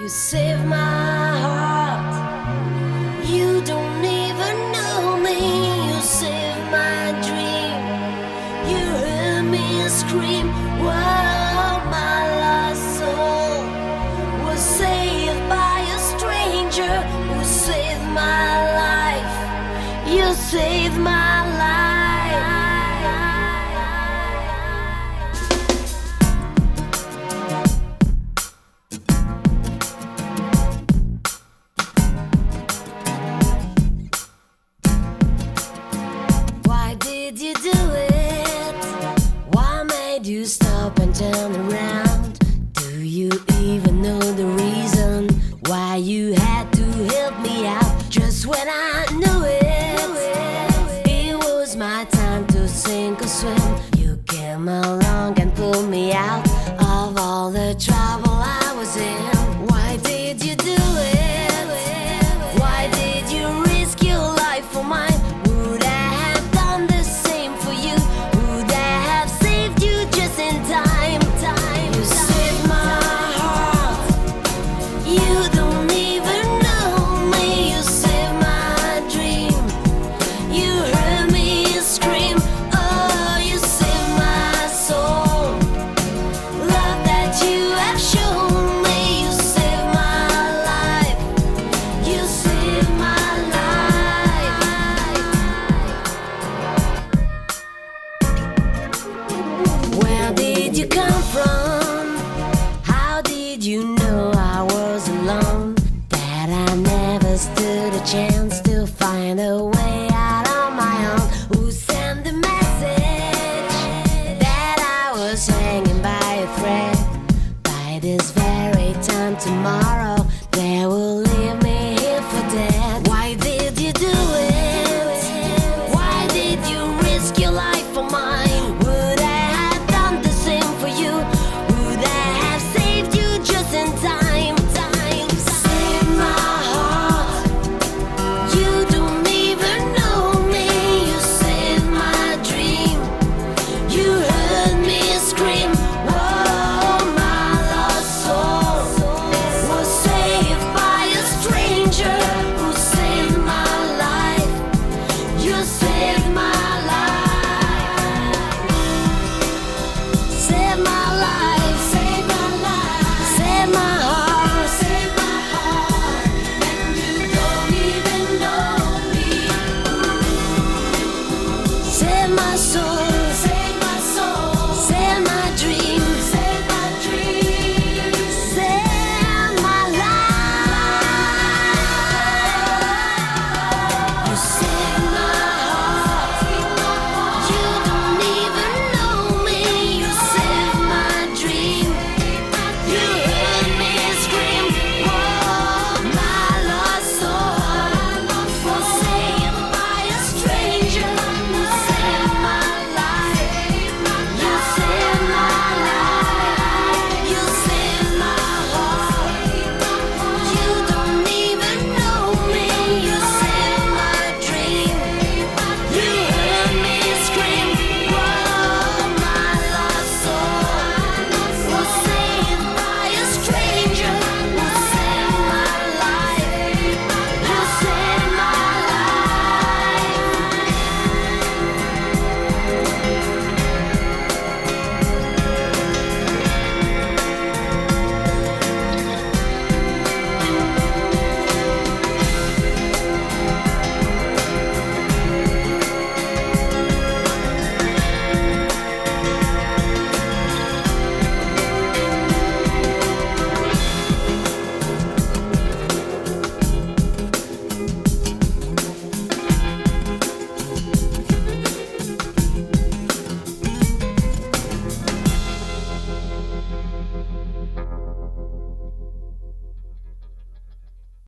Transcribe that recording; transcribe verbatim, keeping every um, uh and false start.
You save my heart. You don't even know me. You save my dream. You heard me scream. Wow, my lost soul was saved by a stranger who saved my life. You saved my life. Did you do it? What made you stop and turn around? Do you even know the reason why you had to help me out just when I knew it? It was my time to sink or swim. You came along and pulled me out of all the trouble I was in. Why did you do it? Why did you risk your life for mine? Where did you come from? How did you know I was alone? That I never stood a chance to find a way out on my own? Who sent the message that I was hanging by a thread? By this very time tomorrow